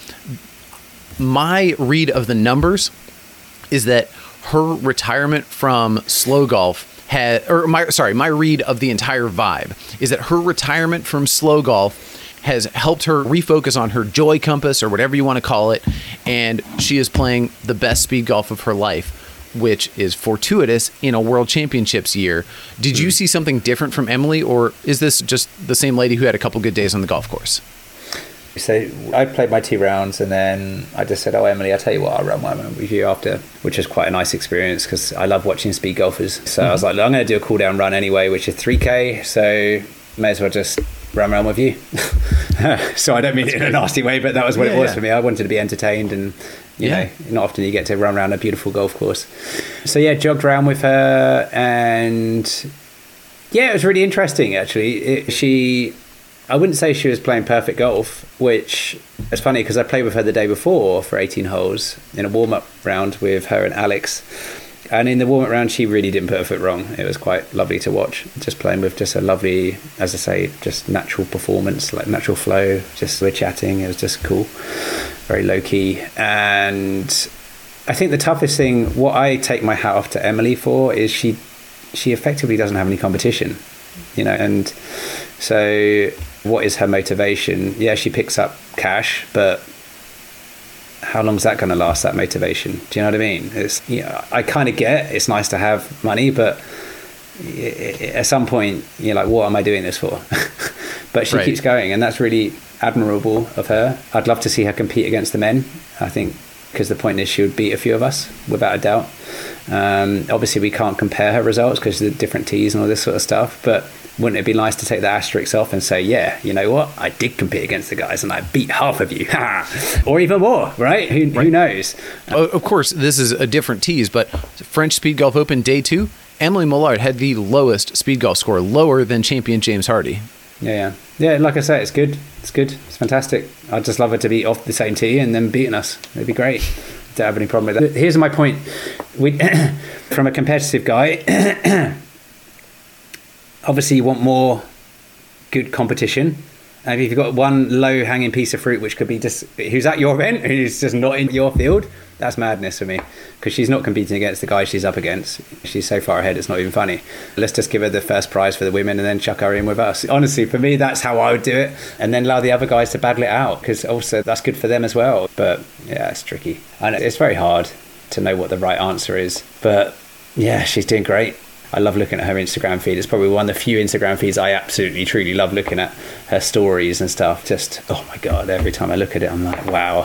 My read of the numbers is that her retirement from slow golf my read of the entire vibe is that her retirement from slow golf has helped her refocus on her joy compass, or whatever you want to call it, and she is playing the best speed golf of her life, which is fortuitous in a World Championships year. Did you see something different from Emily, or is this just the same lady who had a couple good days on the golf course? So I played my 2 rounds, and then I just said, Emily, I'll tell you what, I'll run one with you after, which is quite a nice experience because I love watching speed golfers. So I was like, I'm going to do a cool down run anyway, which is 3K, so may as well just run around with you. So I don't mean it in a nasty way, but that was what it was for me. I wanted to be entertained, and you know, not often you get to run around a beautiful golf course. So jogged around with her, and it was really interesting actually. I wouldn't say she was playing perfect golf, which is funny because I played with her the day before for 18 holes in a warm-up round with her and Alex. And in the warm-up round, she really didn't put a foot wrong. It was quite lovely to watch, just playing with just a lovely, as I say, just natural performance, like natural flow. Just we're chatting. It was just cool, very low-key. And I think the toughest thing, what I take my hat off to Emily for, is she effectively doesn't have any competition, and so what is her motivation? Yeah, she picks up cash, but how long is that going to last, that motivation? Do you know what I mean? It's, I kind of get it's nice to have money, but at some point you're like, what am I doing this for? But she keeps going, and that's really admirable of her. I'd love to see her compete against the men, I think, because the point is she would beat a few of us without a doubt. Obviously we can't compare her results because of the different tees and all this sort of stuff, but wouldn't it be nice to take the asterisks off and say, you know what, I did compete against the guys and I beat half of you, or even more, right? Who knows? Of course, this is a different tease, but French Speed Golf Open Day 2, Emily Millard had the lowest speed golf score, lower than champion James Hardy. Yeah. Like I say, it's good. It's fantastic. I'd just love her to be off the same tee and then beating us. It'd be great. Don't have any problem with that. Here's my point. From a competitive guy, obviously you want more good competition. And if you've got one low-hanging piece of fruit, which could be just who's at your event, who's just not in your field, that's madness for me. Because she's not competing against the guy she's up against. She's so far ahead, it's not even funny. Let's just give her the first prize for the women and then chuck her in with us. Honestly, for me, that's how I would do it. And then allow the other guys to battle it out, because also that's good for them as well. But yeah, it's tricky. And it's very hard to know what the right answer is. But yeah, she's doing great. I love looking at her Instagram feed. It's probably one of the few Instagram feeds I absolutely, truly love looking at. Her stories and stuff. Just, oh my God, every time I look at it, I'm like, wow.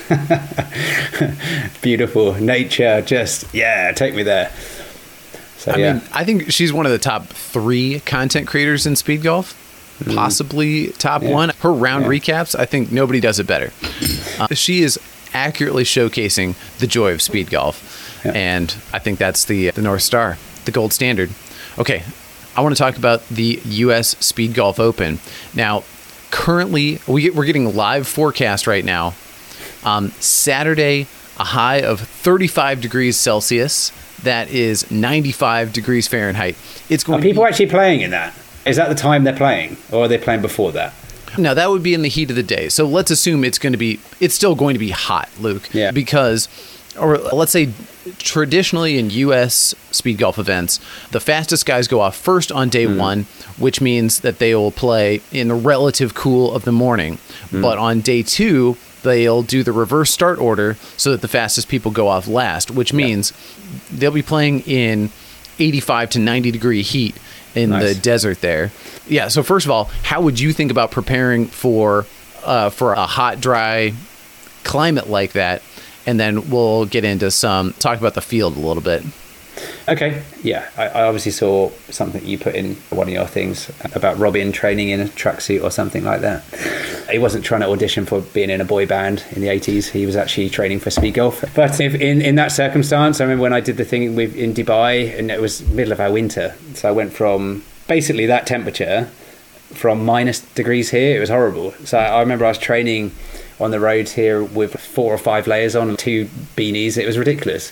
Beautiful. Nature, just, take me there. So, I mean, I think she's one of the top 3 content creators in speed golf. Possibly top 1. Her round recaps, I think nobody does it better. She is accurately showcasing the joy of speed golf. And I think that's the North Star. The gold standard. Okay, I want to talk about the U.S. Speed Golf Open. Now, currently, we're getting live forecast right now. Saturday, a high of 35 degrees Celsius. That is 95 degrees Fahrenheit. It's going. Are people actually playing in that? Is that the time they're playing, or are they playing before that? No, that would be in the heat of the day. So let's assume it's still going to be hot, Luke. Yeah. Because, or let's say, traditionally in U.S. speed golf events, the fastest guys go off first on day 1, which means that they will play in the relative cool of the morning. But on day 2, they'll do the reverse start order so that the fastest people go off last, which means they'll be playing in 85 to 90 degree heat in Nice. the desert there. Yeah. So first of all, how would you think about preparing for a hot, dry climate like that? And then we'll get into talk about the field a little bit. Okay, yeah. I obviously saw something you put in one of your things about Robin training in a tracksuit or something like that. He wasn't trying to audition for being in a boy band in the 80s. He was actually training for speed golf. But in that circumstance, I remember when I did the thing in Dubai, and it was middle of our winter. So I went from basically that temperature from minus degrees here. It was horrible. So I remember I was training on the roads here with 4 or 5 layers on and 2 beanies. It was ridiculous.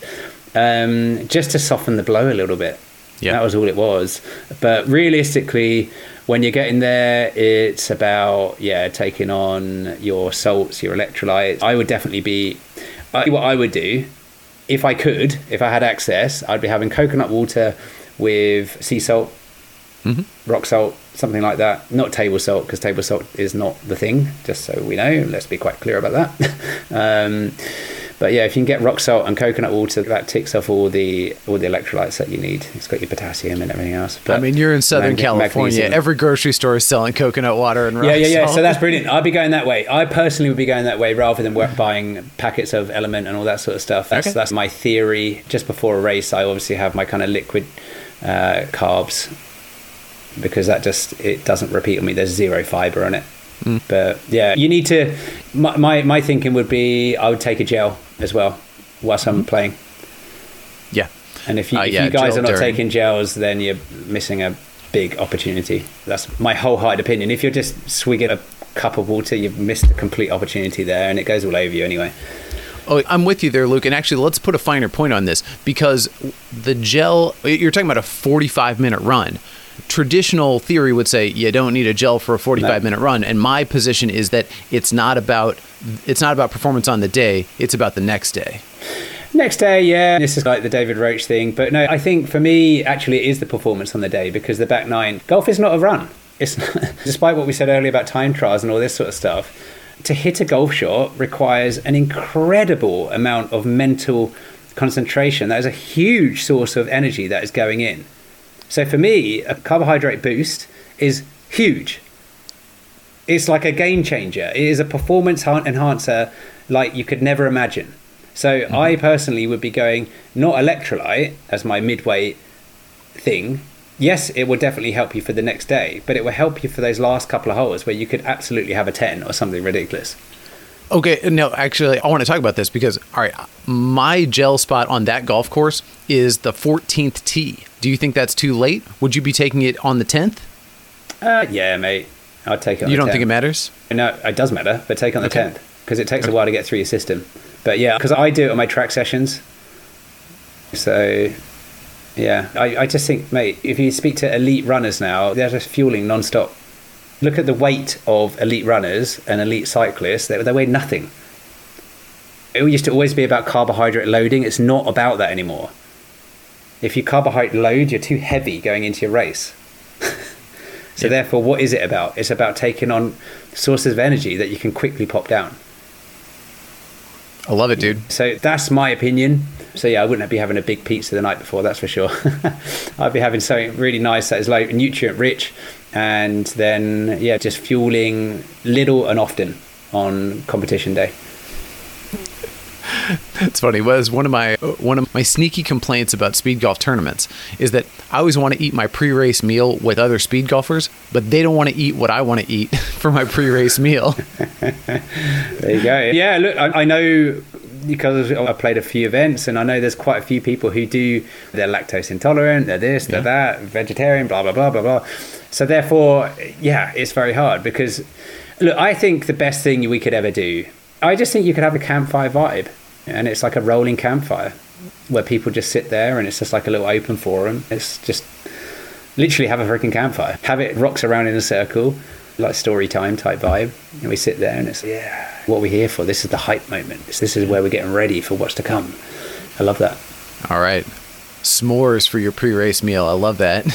Just to soften the blow a little bit. Yeah. That was all it was. But realistically, when you're getting there, it's about, taking on your salts, your electrolytes. I would definitely what I would do, if I had access, I'd be having coconut water with sea salt, rock salt, something like that. Not table salt, because table salt is not the thing, just so we know. Let's be quite clear about that. But yeah, if you can get rock salt and coconut water, that ticks off all the electrolytes that you need. It's got your potassium and everything else. But I mean, you're in Southern California. Magnesium. Every grocery store is selling coconut water and rock salt. salt. So that's brilliant. I'd be going that way. I personally would be going that way rather than buying packets of Element and all that sort of stuff. That's my theory. Just before a race, I obviously have my kind of liquid carbs, because it doesn't repeat on me. There's 0 fiber on it. But yeah, you need to. My thinking would be I would take a gel as well whilst I'm playing. Yeah, and if you guys are not taking gels, then you're missing a big opportunity. That's my wholehearted opinion. If you're just swigging a cup of water, you've missed a complete opportunity there, and it goes all over you anyway. Oh, I'm with you there, Luke. And actually, let's put a finer point on this, because the gel, you're talking about a 45-minute run. Traditional theory would say you don't need a gel for a 45-minute run, and my position is that it's not about performance on the day, it's about the next day. Next day, yeah. This is like the David Roach thing, but no, I think for me, actually, it is the performance on the day, because the back nine, golf is not a run. It's not, despite what we said earlier about time trials and all this sort of stuff, to hit a golf shot requires an incredible amount of mental concentration. That is a huge source of energy that is going in. So for me, a carbohydrate boost is huge. It's like a game changer. It is a performance enhancer like you could never imagine. So I personally would be going not electrolyte as my midway thing. Yes, it will definitely help you for the next day, but it will help you for those last couple of holes where you could absolutely have a 10 or something ridiculous. Okay, no, actually, I want to talk about this because, all right, my gel spot on that golf course is the 14th tee. Do you think that's too late? Would you be taking it on the 10th? Yeah, mate. I'd take it on the 10th. You don't think it matters? No, it does matter, but take it on the 10th, because it takes a while to get through your system. But yeah, because I do it on my track sessions. So, yeah, I just think, mate, if you speak to elite runners now, they're just fueling non-stop. Look at the weight of elite runners and elite cyclists. They weigh nothing. It used to always be about carbohydrate loading. It's not about that anymore. If you carbohydrate load, you're too heavy going into your race. So therefore, what is it about? It's about taking on sources of energy that you can quickly pop down. I love it, dude. So that's my opinion. So yeah, I wouldn't be having a big pizza the night before, that's for sure. I'd be having something really nice that is low nutrient rich, and then yeah, just fueling little and often on competition day. It's funny. Was one of my sneaky complaints about speed golf tournaments is that I always want to eat my pre-race meal with other speed golfers, but they don't want to eat what I want to eat for my pre-race meal. There you go. Yeah, look, I know, because I played a few events, and I know there's quite a few people who they're lactose intolerant, they're this, they're that, vegetarian, blah, blah, blah, blah, blah. So therefore, yeah, it's very hard, because, look, I think the best thing we could ever do, I just think you could have a campfire vibe, and it's like a rolling campfire where people just sit there, and it's just like a little open forum. It's just literally have a freaking campfire. Have it rocks around in a circle, like story time type vibe, and we sit there and it's what we're here for. This is the hype moment. This is where we're getting ready for what's to come. I love that. All right, s'mores for your pre-race meal. I love that.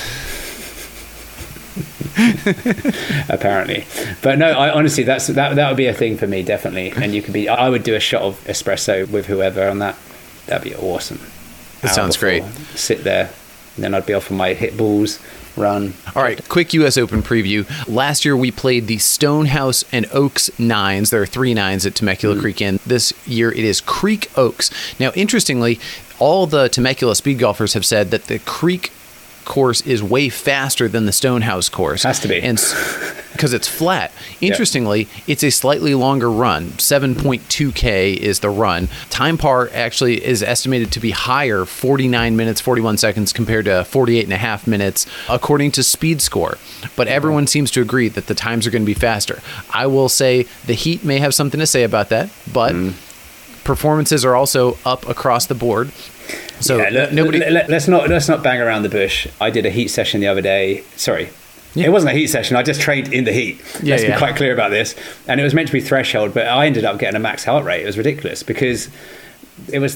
Apparently, but no, I honestly, that would be a thing for me, definitely. And I would do a shot of espresso with whoever on that. That'd be awesome. That sounds great. Sit there, And then I'd be off on my hit balls run. All right, quick U.S. Open preview. Last year, we played the Stonehouse and Oaks nines. There are 3 nines at Temecula Creek Inn. This year, it is Creek Oaks. Now, interestingly, all the Temecula speed golfers have said that the Creek course is way faster than the Stonehouse course. Has to be. And because it's flat. Interestingly, it's a slightly longer run. 7.2K is the run. Time par actually is estimated to be higher, 49 minutes, 41 seconds compared to 48 and a half minutes, according to Speed Score. But everyone seems to agree that the times are going to be faster. I will say the heat may have something to say about that, but performances are also up across the board. So let's not bang around the bush. I did a heat session the other day. Sorry. Yeah. It wasn't a heat session. I just trained in the heat. Let's be quite clear about this. And it was meant to be threshold, but I ended up getting a max heart rate. It was ridiculous because it was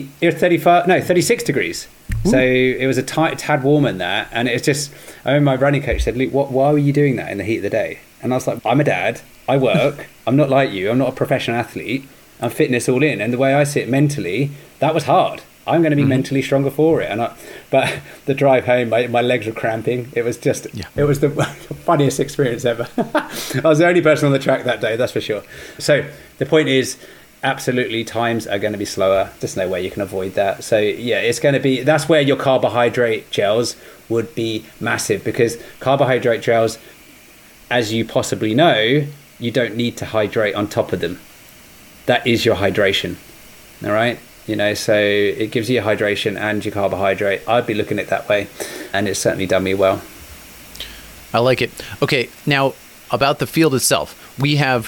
36 degrees. Ooh. So it was a tad warmer than that. And it's just, I remember my running coach said, Luke, why were you doing that in the heat of the day? And I was like, I'm a dad. I work. I'm not like you. I'm not a professional athlete. I'm fitness all in. And the way I see it mentally, that was hard. I'm going to be mentally stronger for it. But the drive home, my legs were cramping. It was just, it was the funniest experience ever. I was the only person on the track that day, that's for sure. So the point is, absolutely, times are going to be slower. There's no way you can avoid that. So yeah, it's going to be, that's where your carbohydrate gels would be massive, because carbohydrate gels, as you possibly know, you don't need to hydrate on top of them. That is your hydration. All right. So it gives you your hydration and your carbohydrate. I'd be looking at it that way, and it's certainly done me well. I like it. Okay, now about the field itself. We have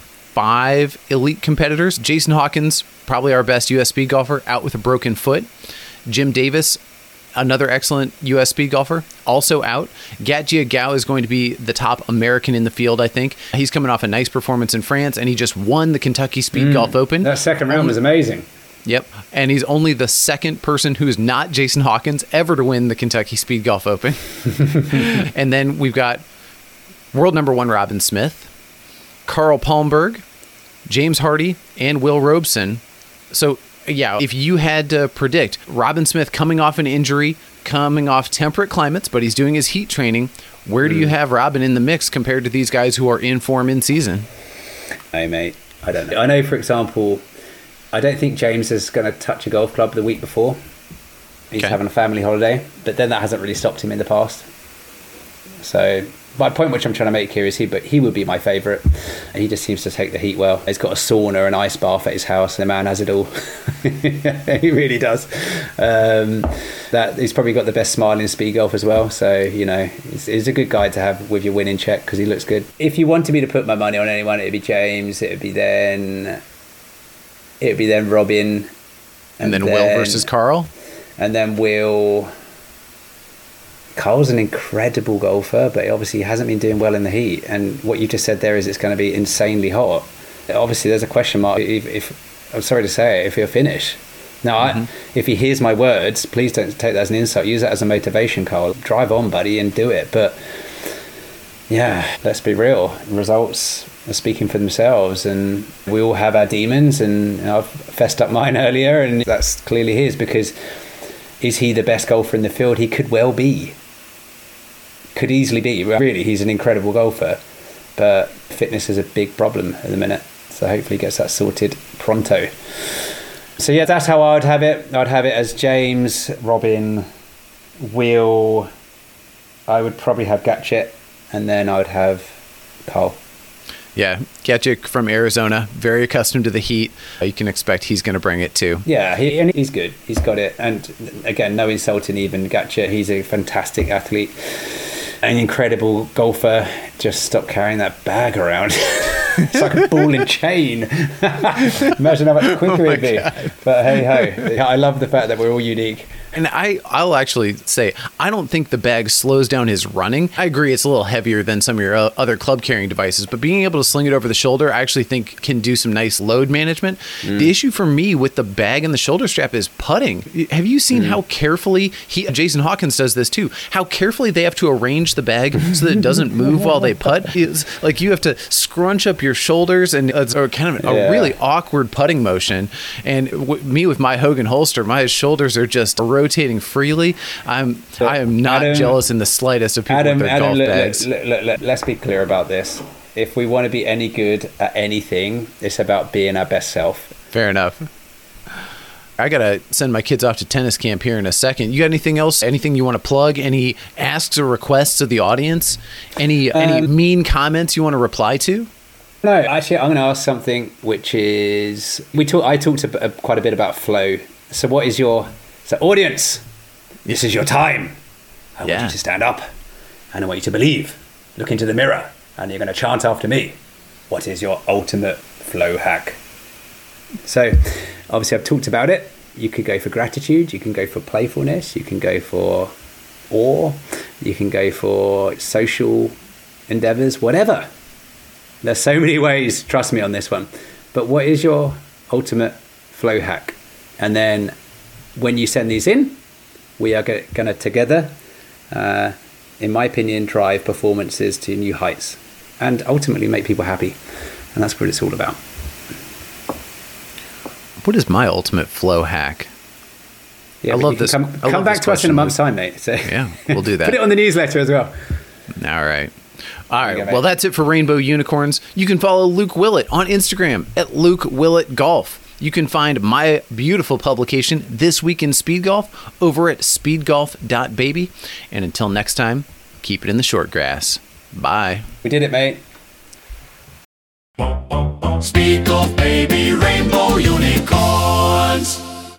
5 elite competitors. Jason Hawkins, probably our best U.S. speed golfer, out with a broken foot. Jim Davis, another excellent U.S. speed golfer, also out. Gatjia Gao is going to be the top American in the field, I think. He's coming off a nice performance in France, and he just won the Kentucky Speed Golf Open. That second round was amazing. Yep, and he's only the second person who's not Jason Hawkins ever to win the Kentucky Speed Golf Open. And then we've got world number 1 Robin Smith, Carl Palmberg, James Hardy, and Will Robeson. So, yeah, if you had to predict, Robin Smith coming off an injury, coming off temperate climates, but he's doing his heat training, where do you have Robin in the mix compared to these guys who are in form in season? Hey, mate, I don't know. I know, for example, I don't think James is going to touch a golf club the week before. He's having a family holiday, but then that hasn't really stopped him in the past. So my point which I'm trying to make here is he would be my favourite. And he just seems to take the heat well. He's got a sauna and ice bath at his house, and the man has it all. He really does. That he's probably got the best smile in speed golf as well. So, he's a good guy to have with your winning check because he looks good. If you wanted me to put my money on anyone, it'd be James. It'd be then Robin. And then Will versus Carl? And then Will. Carl's an incredible golfer, but obviously he hasn't been doing well in the heat. And what you just said there is it's going to be insanely hot. Obviously, there's a question mark if I'm sorry to say it, if he'll finish. Now, if he hears my words, please don't take that as an insult. Use that as a motivation, Carl. Drive on, buddy, and do it. But, yeah, let's be real. Results are speaking for themselves, and we all have our demons, and I've fessed up mine earlier, and that's clearly his, because is he the best golfer in the field? He could well be. Could easily be. Really, he's an incredible golfer, but fitness is a big problem at the minute, so hopefully he gets that sorted pronto. So yeah, that's how I would have it. I'd have it as James, Robin, Will. I would probably have Gatchet, and then I would have Carl. Yeah, Gatchik from Arizona, very accustomed to the heat. You can expect he's going to bring it too. Yeah, he's good. He's got it. And again, no insulting even Gatchik. He's a fantastic athlete, an incredible golfer. Just stop carrying that bag around. It's like a ball and chain. Imagine how much quicker it'd be. God. But hey ho, I love the fact that we're all unique. And I'll actually say, I don't think the bag slows down his running. I agree it's a little heavier than some of your other club carrying devices, but being able to sling it over the shoulder, I actually think can do some nice load management. The issue for me with the bag and the shoulder strap is putting. Have you seen how carefully, Jason Hawkins does this too, how carefully they have to arrange the bag so that it doesn't move while they putt? It's like you have to scrunch up your shoulders, and it's kind of a really awkward putting motion. And me with my Hogan holster, my shoulders are just eroding rotating freely. I am not Adam, jealous in the slightest of people with their golf bags. Let's be clear about this. If we want to be any good at anything, it's about being our best self. Fair enough. I gotta send my kids off to tennis camp here in a second. You got anything else? Anything you want to plug? Any asks or requests of the audience? Any mean comments you want to reply to? No, actually, I'm going to ask something, which is I talked quite a bit about flow. So, what is your audience? This is your time. I want you to stand up, and I want you to believe. Look into the mirror, and you're going to chant after me. What is your ultimate flow hack? So, obviously, I've talked about it. You could go for gratitude. You can go for playfulness. You can go for awe. You can go for social endeavors, whatever. There's so many ways, trust me on this one. But what is your ultimate flow hack? And then when you send these in, we are going to together, in my opinion, drive performances to new heights and ultimately make people happy. And that's what it's all about. What is my ultimate flow hack? Yeah, I love this. Come back to us in a month's time, mate. So yeah, we'll do that. Put it on the newsletter as well. All right. Well, that's it for Rainbow Unicorns. You can follow Luke Willett on Instagram at Luke Willett Golf. You can find my beautiful publication, This Week in Speed Golf, over at speedgolf.baby. And until next time, keep it in the short grass. Bye. We did it, mate.